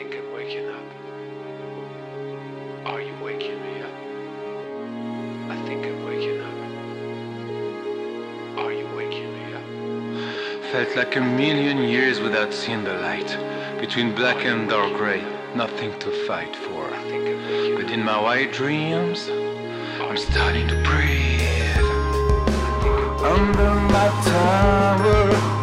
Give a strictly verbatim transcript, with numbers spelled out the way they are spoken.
think I'm waking up. Are you waking me up? I think I'm waking up. Are you waking me up? Felt like a million years without seeing the light. Between black and dark gray, nothing to fight for. I think I'm waking But up. in my white dreams, I'm starting to breathe. I think I'm waking up. Under my tower,